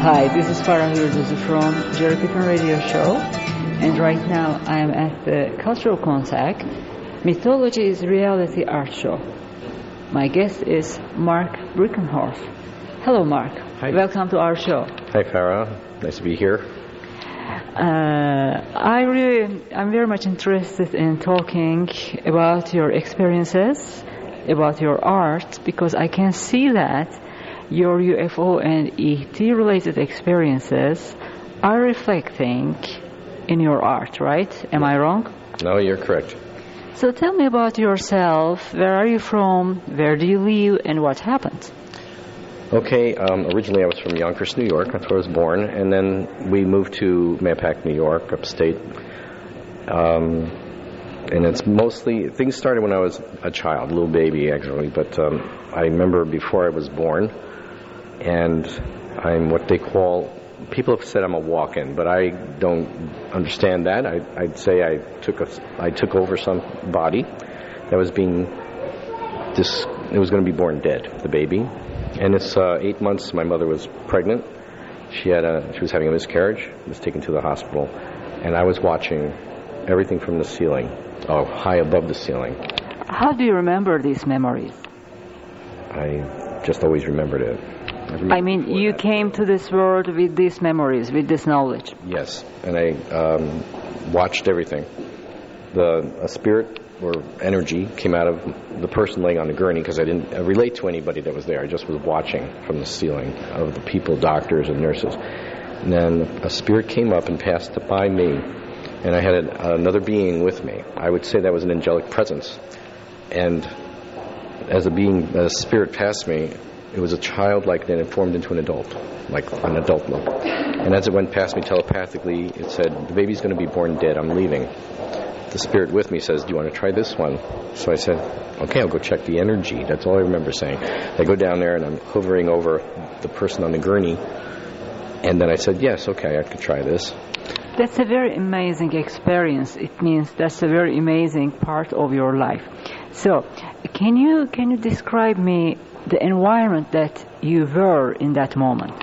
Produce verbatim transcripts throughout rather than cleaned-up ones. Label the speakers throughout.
Speaker 1: Hi, this is Farah Yurduzi from Jerry Pippen Radio Show, and right now I am at the Cultural Contact Mythology is Reality Art Show. My guest is Mark Brinkerhoff. Hello, Mark.
Speaker 2: Hi.
Speaker 1: Welcome to our show.
Speaker 2: Hi, Farah. Nice to be here.
Speaker 1: Uh, I really, I'm very much interested in talking about your experiences, about your art, because I can see that your U F O and E T related experiences are reflecting in your art, right? Am I wrong?
Speaker 2: No, you're correct.
Speaker 1: So tell me about yourself. Where are you from? Where do you live? And what happened?
Speaker 2: Okay, um, originally I was from Yonkers, New York. That's where I was born. And then we moved to Mampac, New York, upstate. Um, and it's mostly, things started when I was a child, a little baby actually. But um, I remember before I was born, and I'm what they call, people have said I'm a walk-in, but I don't understand that. I, I'd say I took a, I took over some body that was being, this, it was going to be born dead, the baby. And it's uh, eight months. My mother was pregnant. She had a, she was having a miscarriage. Was taken to the hospital, and I was watching everything from the ceiling, oh, high above the ceiling.
Speaker 1: How do you remember these memories?
Speaker 2: I just always remembered it.
Speaker 1: I mean, you that. came to this world with these memories, with this knowledge.
Speaker 2: Yes, and I um, watched everything. The a spirit or energy came out of the person laying on the gurney, because I didn't relate to anybody that was there. I just was watching from the ceiling of the people, doctors and nurses. And then a spirit came up and passed by me, and I had a, another being with me. I would say that was an angelic presence. And as a being, as a spirit passed me, it was a child like that, it formed into an adult, like an adult look. And as it went past me telepathically, it said, the baby's going to be born dead, I'm leaving. The spirit with me says, do you want to try this one? So I said, okay, I'll go check the energy. That's all I remember saying. I go down there and I'm hovering over the person on the gurney. And then I said, yes, okay, I could try this.
Speaker 1: That's a very amazing experience. It means that's a very amazing part of your life. So can you can you describe me the environment that you were in that moment?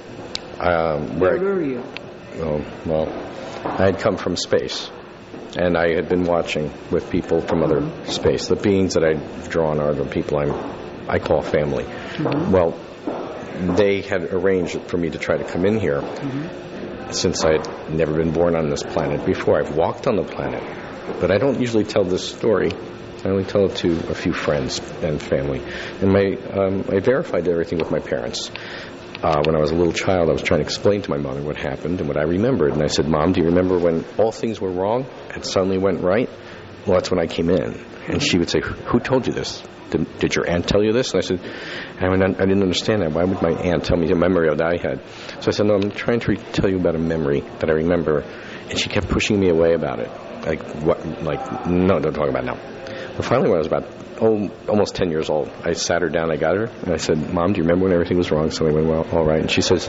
Speaker 2: Um,
Speaker 1: where,
Speaker 2: where
Speaker 1: were you?
Speaker 2: Oh, well, I had come from space. And I had been watching with people from other mm-hmm. space. The beings that I've drawn are the people I'm, I call family. Mm-hmm. Well, they had arranged for me to try to come in here. Mm-hmm. Since I'd never been born on this planet before. I've walked on the planet. But I don't usually tell this story. I only tell it to a few friends and family. And my, um, I verified everything with my parents. Uh, when I was a little child, I was trying to explain to my mother what happened and what I remembered. And I said, Mom, do you remember when all things were wrong and suddenly went right? Well, that's when I came in. And she would say, who told you this? Did, did your aunt tell you this? And I said, I, mean, I didn't understand that. Why would my aunt tell me the memory that I had? So I said, no, I'm trying to re- tell you about a memory that I remember. And she kept pushing me away about it. Like, what? Like, no, don't talk about it now. But finally, when I was about oh, almost ten years old, I sat her down, I got her, and I said, Mom, do you remember when everything was wrong? So I went, well, all right. And she says,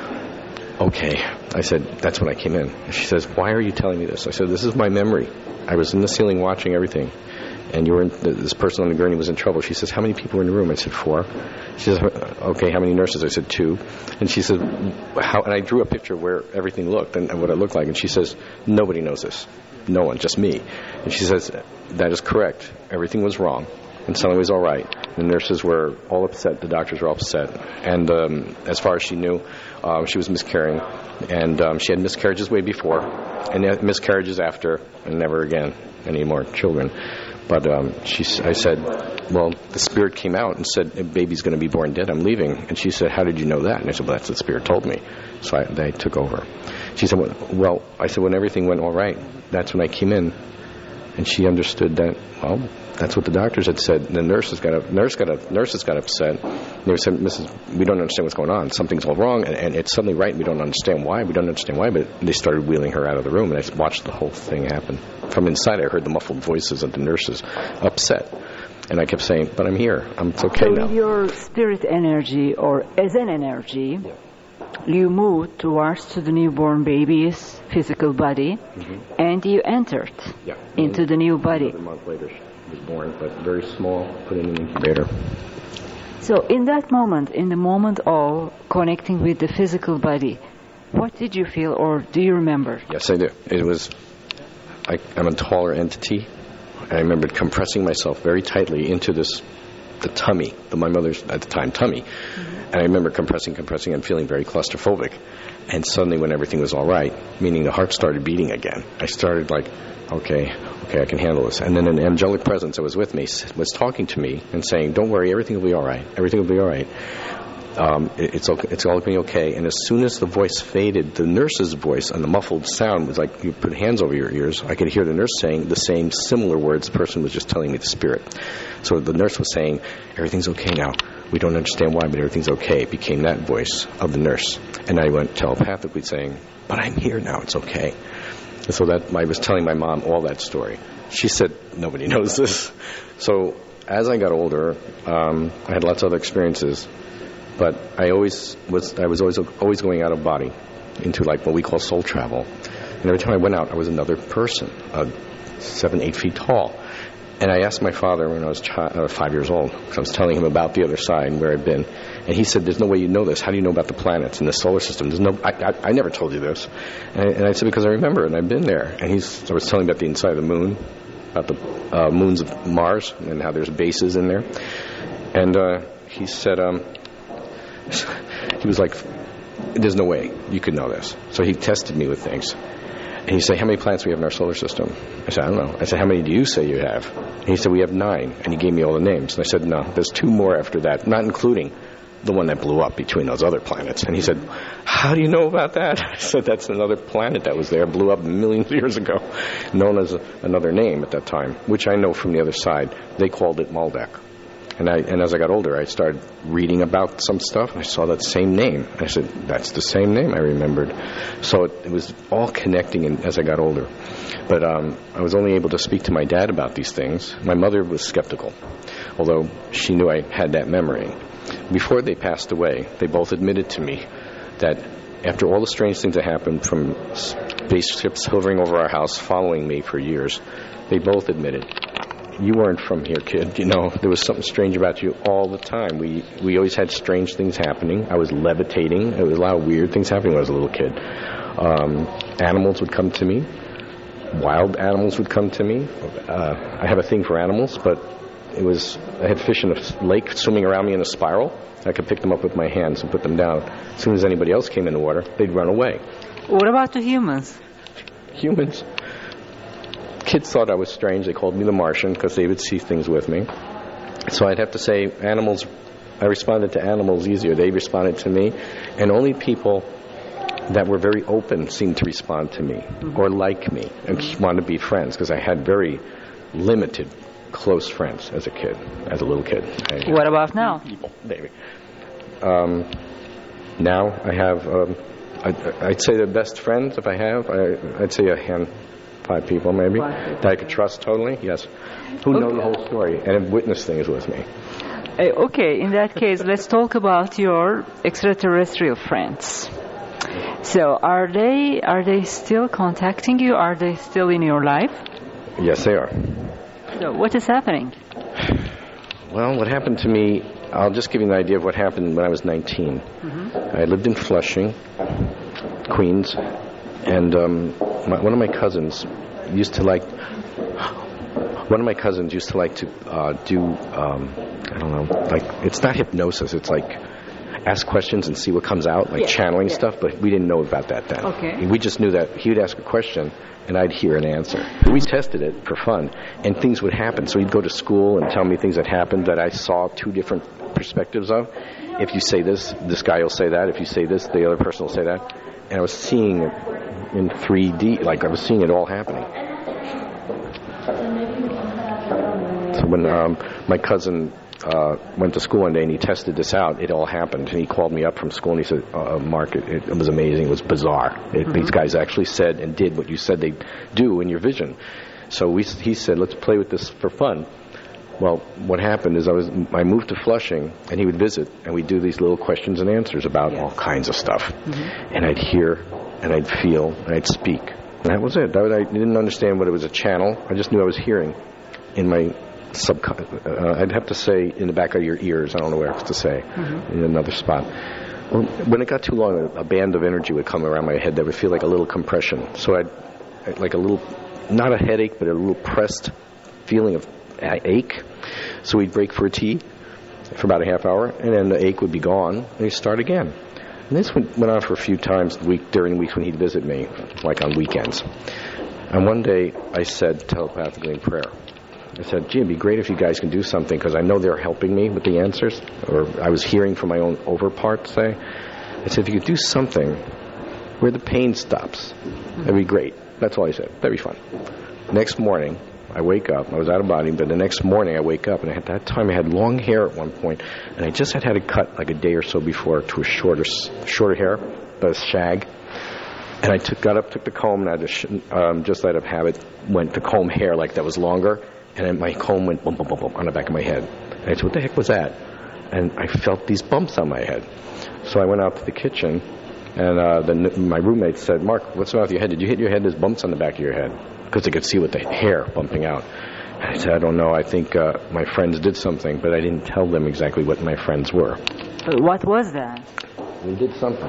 Speaker 2: okay. I said, that's when I came in. And she says, why are you telling me this? I said, this is my memory. I was in the ceiling watching everything, and you were in, this person on the gurney was in trouble. She says, how many people were in the room? I said, four. She says, okay, how many nurses? I said, two. And she said, how? And I drew a picture of where everything looked and, and what it looked like. And she says, nobody knows this. No one, just me. And she says, that is correct. Everything was wrong. And suddenly it was all right. The nurses were all upset. The doctors were all upset. And um, as far as she knew, um, she was miscarrying. And um, she had miscarriages way before, and miscarriages after, and never again any more children. But um, she, I said, well, the spirit came out and said, a baby's going to be born dead. I'm leaving. And she said, how did you know that? And I said, well, that's what the spirit told me. So I, they took over. She said, well, well, I said, when everything went all right, that's when I came in. And she understood that, well, that's what the doctors had said. The nurses got up, nurse got up, nurses got upset. They said, Missus we don't understand what's going on. Something's all wrong, and, and it's suddenly right, and we don't understand why. We don't understand why, but they started wheeling her out of the room, and I watched the whole thing happen. From inside, I heard the muffled voices of the nurses, upset. And I kept saying, but I'm here. I'm, it's okay
Speaker 1: so
Speaker 2: now.
Speaker 1: So your spirit energy, or as an energy, yeah. you moved towards to the newborn baby's physical body, mm-hmm. and you entered
Speaker 2: yeah.
Speaker 1: into
Speaker 2: and
Speaker 1: the new body.
Speaker 2: A month later, she was born, but very small, put in an incubator.
Speaker 1: So in that moment, in the moment of connecting with the physical body, what did you feel, or do you remember?
Speaker 2: Yes, I do. It was, I, I'm a taller entity. I remember compressing myself very tightly into this, the tummy, the, my mother's, at the time, tummy. Mm-hmm. And I remember compressing, compressing, and feeling very claustrophobic. And suddenly when everything was all right, meaning the heart started beating again, I started like, okay, okay, I can handle this. And then an angelic presence that was with me was talking to me and saying, don't worry, everything will be all right. Everything will be all right. Um, it, it's okay, it's all going to be okay. And as soon as the voice faded, the nurse's voice and the muffled sound was like you put hands over your ears. I could hear the nurse saying the same similar words the person was just telling me, the spirit. So the nurse was saying, everything's okay now. We don't understand why, but everything's okay. It became that voice of the nurse. And I went telepathically saying, but I'm here now, it's okay. And so that I was telling my mom all that story. She said, nobody knows this. So as I got older, um, I had lots of other experiences. But I always was I was always always going out of body into like what we call soul travel. And every time I went out, I was another person, uh, seven, eight feet tall. And I asked my father when I was chi- uh, five years old, because I was telling him about the other side and where I'd been. And he said, there's no way you know this. How do you know about the planets and the solar system? There's no. I, I, I never told you this. And I, and I said, because I remember and I've been there. And he's, I was telling him about the inside of the moon, about the uh, moons of Mars and how there's bases in there. And uh, he said, um, he was like, there's no way you could know this. So he tested me with things. And he said, how many planets do we have in our solar system? I said, I don't know. I said, how many do you say you have? And he said, we have nine. And he gave me all the names. And I said, no, there's two more after that, not including the one that blew up between those other planets. And he said, how do you know about that? I said, that's another planet that was there, blew up millions of years ago, known as a, another name at that time, which I know from the other side. They called it Maldek. And I, and as I got older, I started reading about some stuff, and I saw that same name. I said, that's the same name I remembered. So it, it was all connecting in, as I got older. But um, I was only able to speak to my dad about these things. My mother was skeptical, although she knew I had that memory. Before they passed away, they both admitted to me that after all the strange things that happened, from spaceships hovering over our house, following me for years, they both admitted, you weren't from here, kid. You know, there was something strange about you all the time. We we always had strange things happening. I was levitating. There was a lot of weird things happening when I was a little kid. Um, animals would come to me. Wild animals would come to me. Uh, I have a thing for animals, but it was I had fish in a lake swimming around me in a spiral. I could pick them up with my hands and put them down. As soon as anybody else came in the water, they'd run away.
Speaker 1: What about the humans?
Speaker 2: Humans. Kids thought I was strange. They called me the Martian because they would see things with me. So I'd have to say animals, I responded to animals easier. They responded to me. And only people that were very open seemed to respond to me mm-hmm. or like me and want to be friends, because I had very limited close friends as a kid, as a little kid. I,
Speaker 1: what about now?
Speaker 2: People, baby. Um, now I have, um, I, I'd say the best friends, if I have, I, I'd say a hand. Five people, maybe, Five. that I could trust totally, yes, who okay. know the whole story and have witnessed things with me.
Speaker 1: Uh, okay, in that case, let's talk about your extraterrestrial friends. So, are they are they still contacting you? Are they still in your life?
Speaker 2: Yes, they are.
Speaker 1: So, what is happening?
Speaker 2: Well, what happened to me, I'll just give you an idea of what happened when I was nineteen. Mm-hmm. I lived in Flushing, Queens, and um, my, one of my cousins used to like. One of my cousins used to like to uh, do. Um, I don't know. Like, it's not hypnosis. It's like ask questions and see what comes out, like yeah, channeling yeah. stuff. But we didn't know about that then.
Speaker 1: Okay.
Speaker 2: We just knew that he would ask a question and I'd hear an answer. We tested it for fun, and things would happen. So he'd go to school and tell me things that happened that I saw two different perspectives of. If you say this, this guy will say that. If you say this, the other person will say that. And I was seeing it in three D, like I was seeing it all happening. So when um, my cousin uh, went to school one day and he tested this out, it all happened. And he called me up from school and he said, uh, Mark, it, it was amazing. It was bizarre. It, mm-hmm. These guys actually said and did what you said they'd do in your vision. So we, he said, let's play with this for fun. Well, what happened is I was I moved to Flushing, and he would visit, and we'd do these little questions and answers about yes. all kinds of stuff. Mm-hmm. And I'd hear, and I'd feel, and I'd speak. And that was it. That was, I didn't understand what it was a channel. I just knew I was hearing in my subcon- uh, I'd have to say in the back of your ears. I don't know where else to say. Mm-hmm. In another spot. Well, when it got too long, a, a band of energy would come around my head that would feel like a little compression. So I'd, I'd like a little, not a headache, but a little pressed feeling of ache. So we'd break for a tea for about a half hour, and then the ache would be gone, and we'd start again. And this went, went on for a few times week, during the weeks when he'd visit me, like on weekends. And one day I said telepathically in prayer, I said, gee, it'd be great if you guys can do something, because I know they're helping me with the answers, or I was hearing from my own over part, say. I said, if you could do something where the pain stops, that'd be great. That's all I said. That'd be fun. Next morning, I wake up. I was out of body, but the next morning I wake up, and at that time I had long hair at one point, and I just had had it cut like a day or so before to a shorter shorter hair, but a shag. And I took, got up, took the comb, and I just, um, just out of habit, went to comb hair like that was longer, and then my comb went bump, bump, bump, bump on the back of my head. And I said, what the heck was that? And I felt these bumps on my head. So I went out to the kitchen, and uh, the, my roommate said, Mark, what's wrong with your head? Did you hit your head? There's bumps on the back of your head. Because they could see with the hair bumping out. And I said, I don't know. I think uh, my friends did something, but I didn't tell them exactly what my friends were.
Speaker 1: What was that?
Speaker 2: They did something.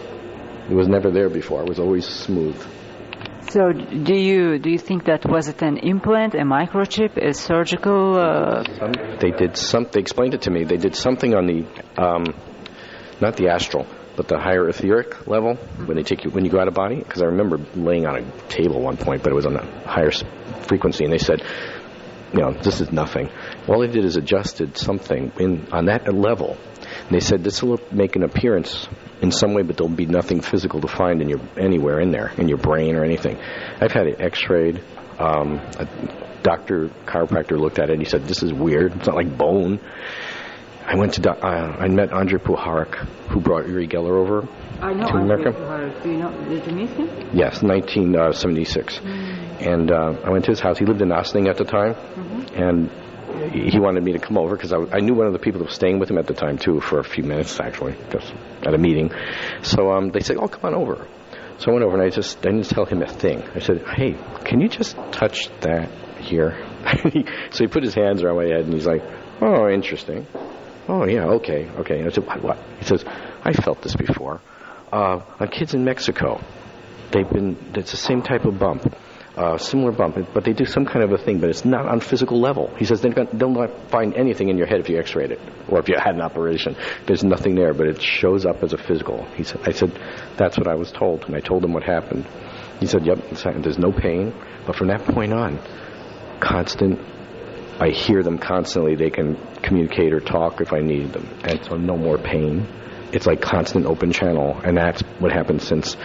Speaker 2: It was never there before. It was always smooth.
Speaker 1: So do you do you think that was it an implant, a microchip, a surgical? Uh...
Speaker 2: Some, they did some. They explained it to me. They did something on the, um, not the astral, but the higher etheric level when they take you when you go out of body. Because I remember laying on a table at one point, but it was on a higher frequency, and they said, you know, this is nothing. All they did is adjusted something in on that level. And they said this will make an appearance in some way, but there'll be nothing physical to find in your anywhere in there, in your brain or anything. I've had it x-rayed. Um, a doctor, chiropractor looked at it and he said, this is weird. It's not like bone. I went to, do- uh, I met Andrei Puharich, who brought Uri Geller over
Speaker 1: I know
Speaker 2: to America.
Speaker 1: Puharich. Do you know, did you meet him?
Speaker 2: Yes, nineteen seventy-six. Mm. And uh, I went to his house. He lived in Ossining at the time. Mm-hmm. And he wanted me to come over because I, I knew one of the people that was staying with him at the time, too, for a few minutes, actually, just at a meeting. So um, they said, oh, come on over. So I went over, and I just I didn't tell him a thing. I said, hey, can you just touch that here? So he put his hands around my head, and he's like, oh, interesting. Oh, yeah, okay, okay. And I said, what, what? He says, I felt this before. Uh, on kids in Mexico, they've been, it's the same type of bump. Uh, similar bump, but they do some kind of a thing, but it's not on physical level. He says they'll not find anything in your head if you x-rayed it, or if you had an operation. There's nothing there, but it shows up as a physical. He said, I said, that's what I was told, and I told him what happened. He said, yep, there's no pain, but from that point on, constant, I hear them constantly. They can communicate or talk if I need them, and so no more pain. It's like constant open channel, and that's what happened since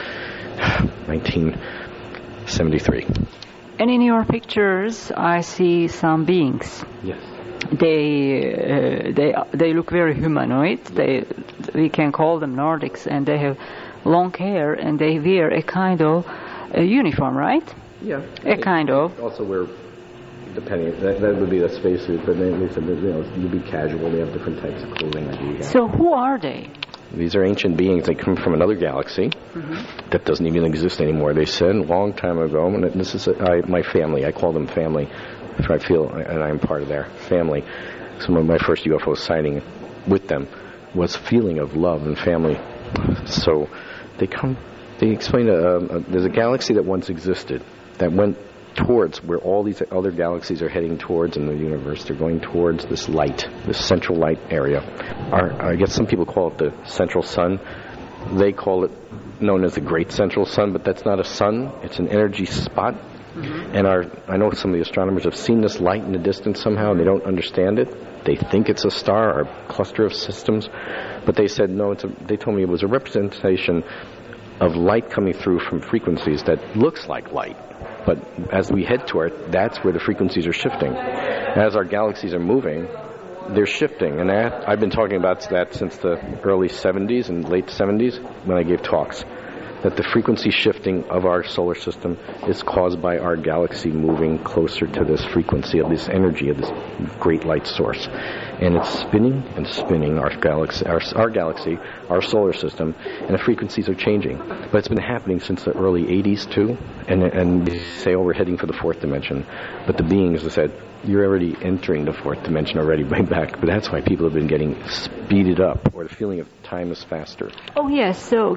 Speaker 2: nineteen seventy-three.
Speaker 1: And in your pictures, I see some beings.
Speaker 2: Yes.
Speaker 1: They uh, they they look very humanoid. They we can call them Nordics, and they have long hair, and they wear a kind of a uniform, right?
Speaker 2: Yeah.
Speaker 1: A kind of.
Speaker 2: Also wear, depending, that, that would be the spacesuit, but they, they said that, you know, you'd be casual. They have different types of clothing that you have.
Speaker 1: So who are they?
Speaker 2: These are ancient beings. They come from another galaxy mm-hmm. that doesn't even exist anymore. They said a long time ago, and this is I, my family. I call them family. I feel, and I'm part of their family. Some of my first U F O sighting with them was feeling of love and family. So they come. They explain. Uh, uh, there's a galaxy that once existed that went towards where all these other galaxies are heading towards in the universe. They're going towards this light, this central light area. Our, I guess some people call it the central sun. They call it known as the Great Central Sun, but that's not a sun. It's an energy spot. Mm-hmm. And our, I know some of the astronomers have seen this light in the distance somehow, and they don't understand it. They think it's a star or a cluster of systems, but they said no. It's a, they told me it was a representation of light coming through from frequencies that looks like light. But as we head toward it, that's where the frequencies are shifting. As our galaxies are moving, they're shifting. And that, I've been talking about that since the early seventies and late seventies when I gave talks. that the frequency shifting of our solar system is caused by our galaxy moving closer to this frequency of this energy, of this great light source. And it's spinning and spinning our galaxy, our, our galaxy, our solar system, and the frequencies are changing. But it's been happening since the early eighties too, and, and they say, oh, we're heading for the fourth dimension. But the beings have said, you're already entering the fourth dimension already, way back. But that's why people have been getting speeded up, or the feeling of time is faster.
Speaker 1: Oh, yes. So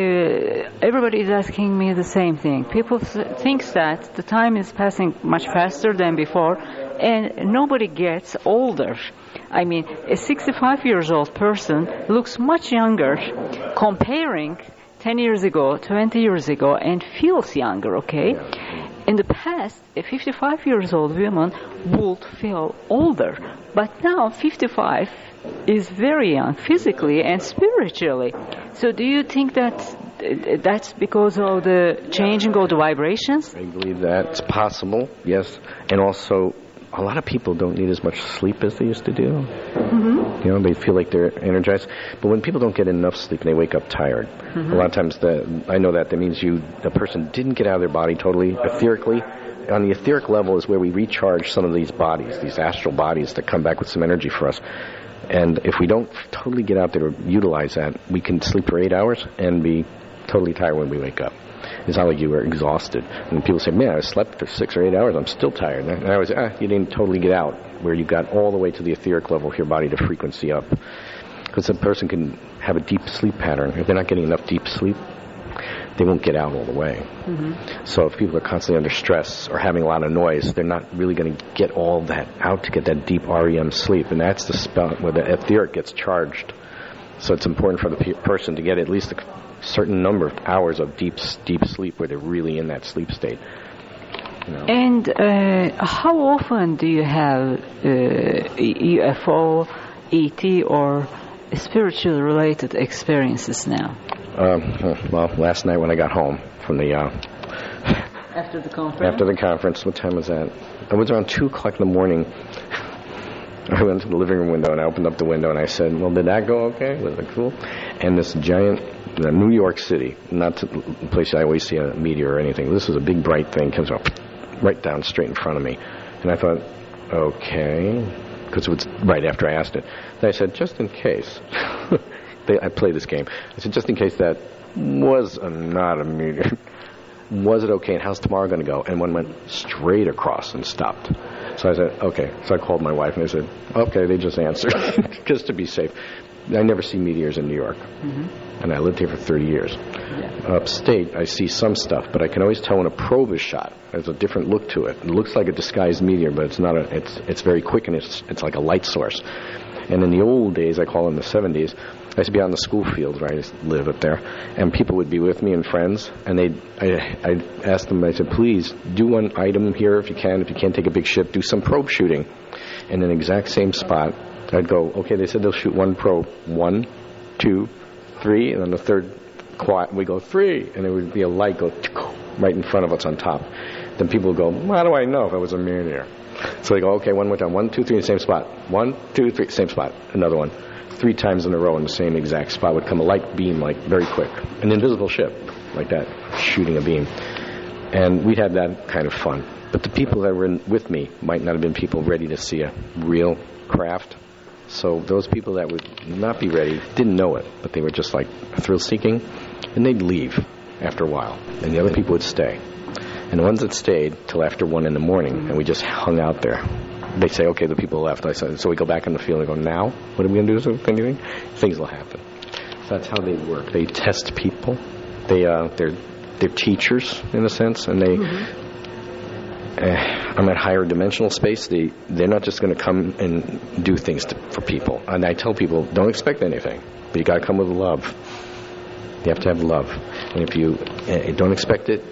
Speaker 1: uh, everybody is asking me the same thing. People th- think that the time is passing much faster than before, and nobody gets older. I mean, a sixty-five years old person looks much younger comparing ten years ago, twenty years ago, and feels younger, okay?
Speaker 2: Yeah.
Speaker 1: In the past, a fifty-five years old woman would feel older, but now fifty-five is very young physically and spiritually. So do you think that that's because of the changing of the vibrations?
Speaker 2: I believe that's possible, yes. And also, a lot of people don't need as much sleep as they used to do.
Speaker 1: Mm-hmm.
Speaker 2: You know, they feel like they're energized. But when people don't get enough sleep, they wake up tired. Mm-hmm. A lot of times, the, I know that that means you, the person didn't get out of their body totally, etherically. On the etheric level is where we recharge some of these bodies, these astral bodies that come back with some energy for us. And if we don't totally get out there to utilize that, we can sleep for eight hours and be totally tired when we wake up. It's not like you were exhausted. And people say, man, I slept for six or eight hours, I'm still tired. And I was, ah, you didn't totally get out where you got all the way to the etheric level of your body to frequency up. Because a person can have a deep sleep pattern. If they're not getting enough deep sleep, they won't get out all the way. Mm-hmm. So if people are constantly under stress or having a lot of noise, they're not really going to get all that out to get that deep R E M sleep. And that's the spot where the etheric gets charged. So it's important for the pe- person to get at least a certain number of hours of deep deep sleep where they're really in that sleep state. You know.
Speaker 1: And uh, how often do you have uh, U F O, E T, or spiritual related experiences now?
Speaker 2: Um, well, last night when I got home from the uh,
Speaker 1: after the conference.
Speaker 2: After the conference, what time was that? It was around two o'clock in the morning. I went to the living room window and I opened up the window and I said, well, did that go okay? Was it cool? And this giant, uh, New York City, not the place I always see a meteor or anything. This was a big bright thing, comes up right down straight in front of me. And I thought, okay, because it was right after I asked it. And I said, just in case. they, I play this game. I said, just in case that was a, not a meteor. Was it okay, and how's tomorrow going to go? And one went straight across and stopped. So I said, okay. So I called my wife, and I said, okay, they just answered, just to be safe. I never see meteors in New York, mm-hmm. and I lived here for thirty years. Yeah. Upstate, I see some stuff, but I can always tell when a probe is shot. There's a different look to it. It looks like a disguised meteor, but it's not. A, it's it's very quick, and it's it's like a light source. And in the old days, I call them the seventies, I used to be on the school field where I used to live up there, and people would be with me and friends, and they'd, I, I'd ask them, I said, please, do one item here if you can. If you can't take a big ship, do some probe shooting. In an exact same spot, I'd go, okay, they said they'll shoot one probe. One, two, three, and then the third quiet, we go three, and there would be a light go right in front of us on top. Then people would go, how do I know if it was a meteor? So they go, okay, one more time. One, two, three, in the same spot. One, two, three, same spot. Another one. Three times in a row in the same exact spot would come a light beam, like, very quick. An invisible ship, like that, shooting a beam. And we'd had that kind of fun. But the people that were in, with me might not have been people ready to see a real craft. So those people that would not be ready didn't know it, but they were just, like, thrill-seeking. And they'd leave after a while. And the other people would stay. And the ones that stayed till after one in the morning, and we just hung out there. They say, okay, the people left. I said, so we go back in the field and go, now? What are we going to do with anything? Things will happen. So that's how they work. They test people. They, uh, they're, they're teachers, in a sense, and they, mm-hmm. uh, I'm at higher dimensional space. They, they're not just going to come and do things to, for people. And I tell people, don't expect anything, but you got to come with love. You have to have love. And if you uh, don't expect it,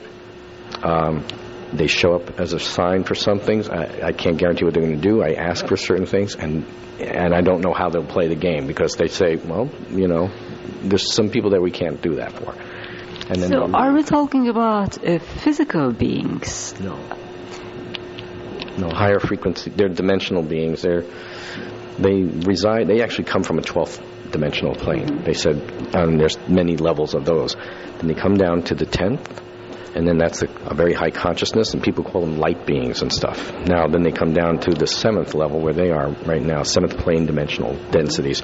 Speaker 2: um, they show up as a sign for some things. I, I can't guarantee what they're going to do. I ask for certain things, and and I don't know how they'll play the game, because they say, well, you know, there's some people that we can't do that for. And then
Speaker 1: so are we talking about uh, physical beings?
Speaker 2: No. No, higher frequency. They're dimensional beings. They're, they reside, they actually come from a twelfth dimensional plane. They said um, there's many levels of those. Then they come down to the tenth, and then that's a, a very high consciousness, and people call them light beings and stuff. Now, then they come down to the seventh level where they are right now, seventh plane dimensional densities.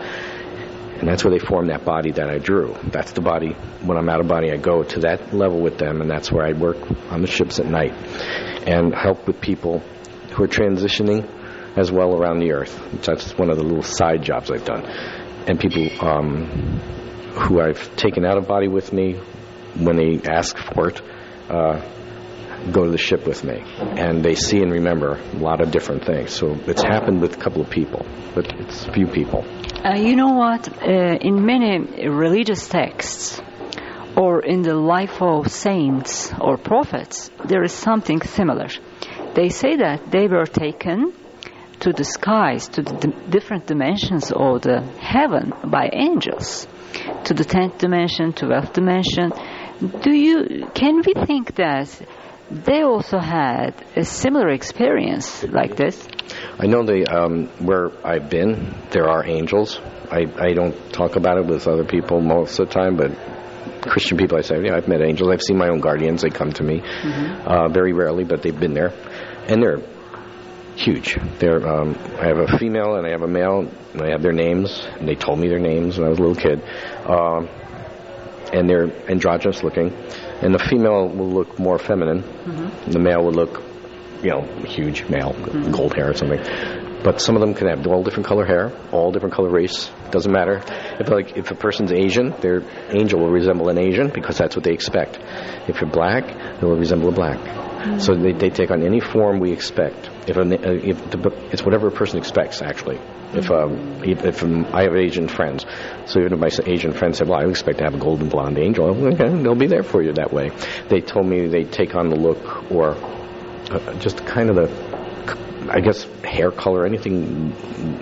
Speaker 2: And that's where they form that body that I drew. That's the body. When I'm out of body, I go to that level with them, and that's where I work on the ships at night and help with people who are transitioning as well around the earth. That's one of the little side jobs I've done. And people um, who I've taken out of body with me, when they ask for it, uh, go to the ship with me. And they see and remember a lot of different things. So it's happened with a couple of people, but it's a few people.
Speaker 1: Uh, you know what? Uh, in many religious texts, or in the life of saints or prophets, there is something similar. They say that they were taken to the skies, to the d- different dimensions of the heaven by angels, to the tenth dimension, twelfth dimension. Do you? Can we think that they also had a similar experience like this?
Speaker 2: I know they, um, where I've been, there are angels. I, I don't talk about it with other people most of the time, but Christian people, I say, yeah, I've met angels. I've seen my own guardians. They come to me mm-hmm. uh, very rarely, but they've been there. And they're huge. They're, um, I have a female and I have a male, and I have their names, and they told me their names when I was a little kid. Um, and they're androgynous looking. And the female will look more feminine. Mm-hmm. The male will look, you know, huge male, mm-hmm. gold hair or something. But some of them can have all different color hair, all different color race. Doesn't matter. If like if a person's Asian, their angel will resemble an Asian because that's what they expect. If you're black, it will resemble a black. Mm-hmm. So they, they take on any form we expect. If, a, if the, it's whatever a person expects, actually. If um, if, if um, I have Asian friends, so even if my Asian friend said, "Well, I expect to have a golden blonde angel," okay, they'll be there for you that way. They told me they take on the look or uh, just kind of the, I guess, hair color, anything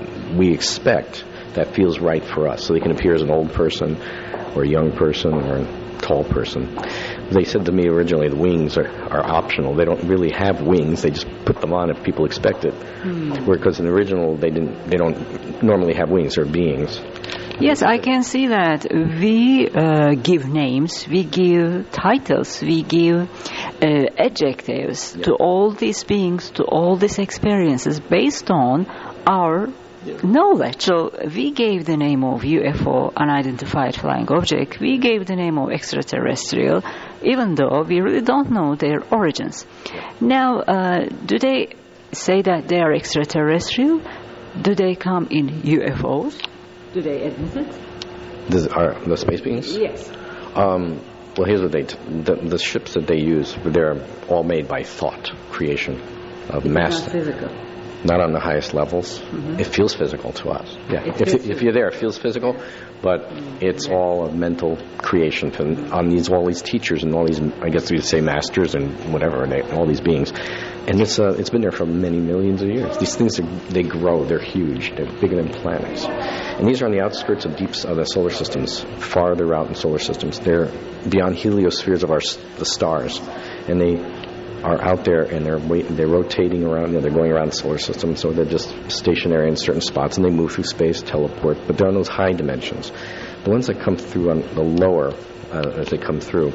Speaker 2: we expect that feels right for us. So they can appear as an old person or a young person or a tall person. They said to me originally the wings are, are optional. They don't really have wings. They just put them on if people expect it. Mm. Because in the original they didn't. They don't normally have wings. They're beings.
Speaker 1: Yes, I can see that. We uh, give names, we give titles, we give uh, adjectives yeah. to all these beings, to all these experiences based on our yeah. knowledge. So we gave the name of U F O, unidentified flying object. We gave the name of extraterrestrial, even though we really don't know their origins. Yeah. Now, uh, do they say that they are extraterrestrial? Do they come in U F Os? Do they admit it?
Speaker 2: The, are the space beings?
Speaker 1: Yes.
Speaker 2: Um, well, here's what they... T- the, the ships that they use, they're all made by thought, creation of mass.
Speaker 1: Not physical.
Speaker 2: Not on the highest levels. Mm-hmm. It feels physical to us. Yeah. If, if you're there, it feels physical, but mm-hmm. it's all a mental creation from, on these all these teachers and all these, I guess you'd say masters and whatever, and they, all these beings. And it's uh, it's been there for many millions of years. These things, are, they grow. They're huge. They're bigger than planets. And these are on the outskirts of deep of the solar systems, farther out in solar systems. They're beyond heliospheres of our the stars, and they are out there and they're wait, they're rotating around. You know, they're going around the solar system, so they're just stationary in certain spots, and they move through space, teleport. But they're on those high dimensions. The ones that come through on the lower, uh, as they come through,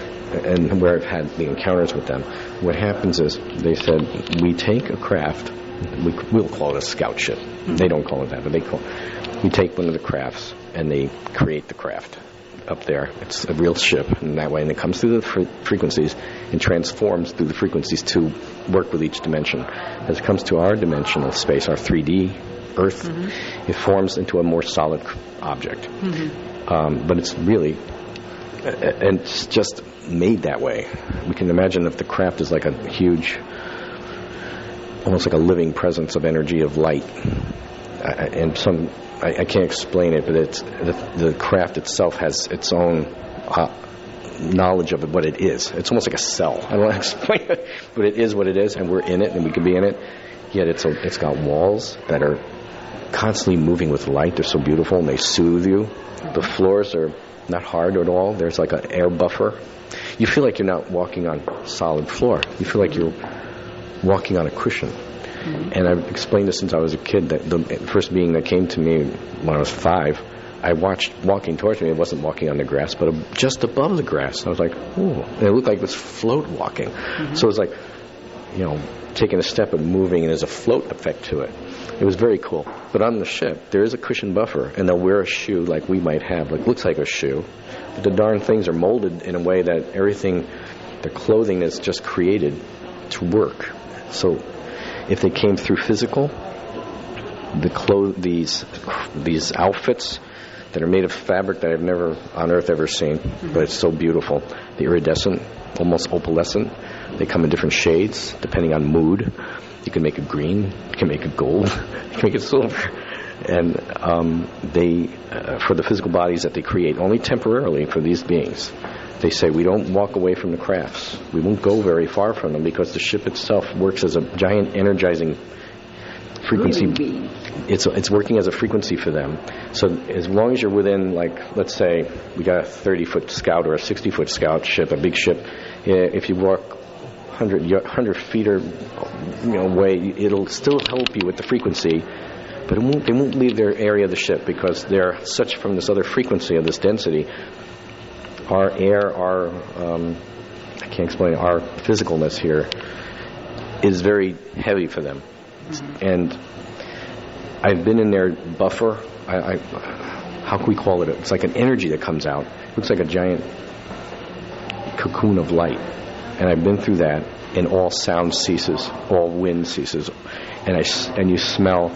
Speaker 2: and where I've had the encounters with them, what happens is they said we take a craft. We, we'll call it a scout ship. Mm-hmm. They don't call it that, but they call. We take one of the crafts and they create the craft up there. It's a real ship, and that way, and it comes through the fre- frequencies and transforms through the frequencies to work with each dimension. As it comes to our dimensional space, our three D Earth, mm-hmm. it forms into a more solid object. Mm-hmm. Um, but it's really, and it's just made that way. We can imagine if the craft is like a huge, almost like a living presence of energy of light, uh, and some. I, I can't explain it, but it's the, the craft itself has its own uh, knowledge of it, what it is. It's almost like a cell. I don't want to explain it, but it is what it is, and we're in it, and we can be in it. Yet it's a, it's got walls that are constantly moving with light. They're so beautiful, and they soothe you. The floors are not hard at all. There's like an air buffer. You feel like you're not walking on solid floor. You feel like you're walking on a cushion. Mm-hmm. And I've explained this since I was a kid, that the first being that came to me when I was five, I watched walking towards me. It wasn't walking on the grass, but just above the grass. I was like, ooh. And it looked like it was float walking. Mm-hmm. So it was like, you know, taking a step and moving, and there's a float effect to it. It was very cool. But on the ship, there is a cushion buffer, and they'll wear a shoe like we might have, like looks like a shoe. But the darn things are molded in a way that everything, the clothing is just created to work. So if they came through physical, the clo- these these outfits that are made of fabric that I've never on earth ever seen, but it's so beautiful. The iridescent, almost opalescent. They come in different shades depending on mood. You can make it green, you can make it gold, you can make it silver. And um, they, uh, for the physical bodies that they create, only temporarily for these beings, they say we don't walk away from the crafts. We won't go very far from them because the ship itself works as a giant energizing frequency. It's it's working as a frequency for them. So as long as you're within, like, let's say we got a thirty-foot scout or a sixty-foot scout ship, a big ship, if you walk one hundred feet or, you know, away, it'll still help you with the frequency, but it won't, they won't leave their area of the ship because they're such from this other frequency of this density. Our air, our, um, I can't explain, our physicalness here is very heavy for them. Mm-hmm. And I've been in their buffer. I, I, how can we call it? It's like an energy that comes out. It looks like a giant cocoon of light. And I've been through that, and all sound ceases, all wind ceases, and I and you smell,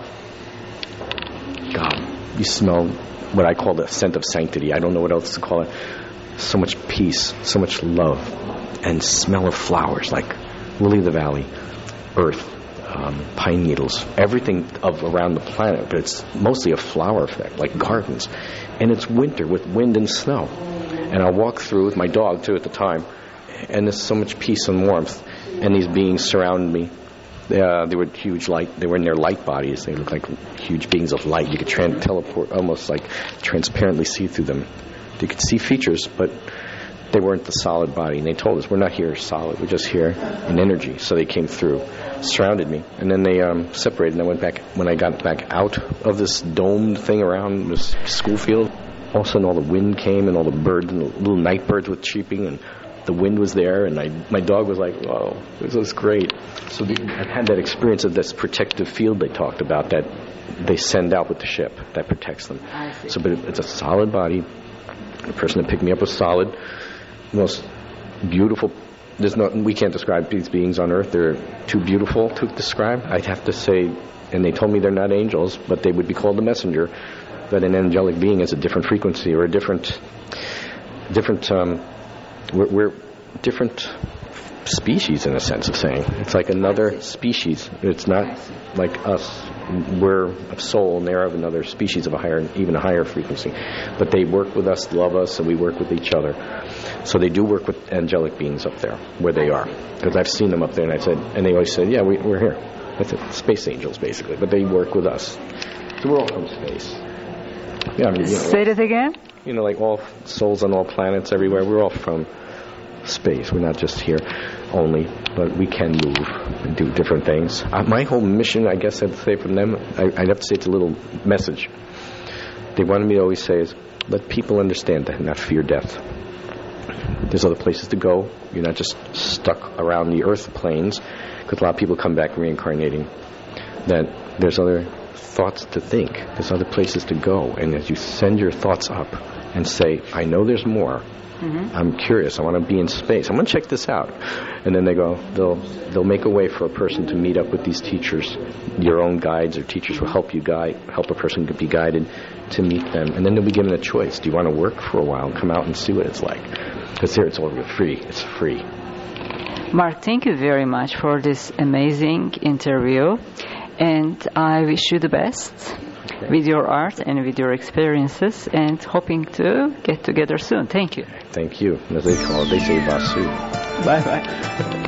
Speaker 2: God, you smell what I call the scent of sanctity. I don't know what else to call it. So much peace, so much love, and smell of flowers like lily of the valley, earth, um, pine needles, everything of around the planet. But it's mostly a flower effect, like gardens, and it's winter with wind and snow. And I walk through with my dog too at the time. And there's so much peace and warmth, and these beings surround me. They, uh, they were huge light. They were in their light bodies. They look like huge beings of light. You could tra- teleport, almost like transparently see through them. You could see features, but they weren't the solid body. And they told us, we're not here solid. We're just here in energy. So they came through, surrounded me, and then they um, separated. And I went back. When I got back out of this domed thing around this school field, all of a sudden all the wind came, and all the birds and the little night birds were chirping, and the wind was there, and I, my dog was like, whoa, this was great. So the, I've had that experience of this protective field they talked about that they send out with the ship that protects them.
Speaker 1: I see.
Speaker 2: So but it, it's a solid body. The person that picked me up was solid. Most beautiful. There's no, we can't describe these beings on Earth. They're too beautiful to describe. I'd have to say, and they told me they're not angels, but they would be called a messenger. But an angelic being is a different frequency or a different, different, um, We're, we're different species in a sense of saying. It's like another species. It's not like us. We're of soul, and they're of another species of a higher, even a higher frequency. But they work with us, love us, and we work with each other. So they do work with angelic beings up there, where they are. Because I've seen them up there, and I said, and they always said, yeah, we, we're here. That's it. Space angels, basically. But they work with us. So we're all from space. Yeah, I mean, you know,
Speaker 1: say that again.
Speaker 2: You know, like all souls on all planets everywhere, we're all from space. We're not just here only, but we can move and do different things. Uh, my whole mission, I guess I'd say from them, I, I'd have to say it's a little message. They wanted me to always say is, let people understand that and not fear death. There's other places to go. You're not just stuck around the earth planes, because a lot of people come back reincarnating. That there's other thoughts to think. There's other places to go. And as you send your thoughts up and say, I know there's more. Mm-hmm. I'm curious. I want to be in space. I want to check this out. And then they go, they'll they'll make a way for a person to meet up with these teachers. Your own guides or teachers will help you guide, help a person to be guided to meet them. And then they'll be given a choice. Do you want to work for a while and come out and see what it's like? Because here it's all free. It's free.
Speaker 1: Mark, thank you very much for this amazing interview. And I wish you the best with your art and with your experiences, and hoping to get together soon. Thank you.
Speaker 2: Thank you. As they call it, they say Vasu.
Speaker 1: Bye-bye.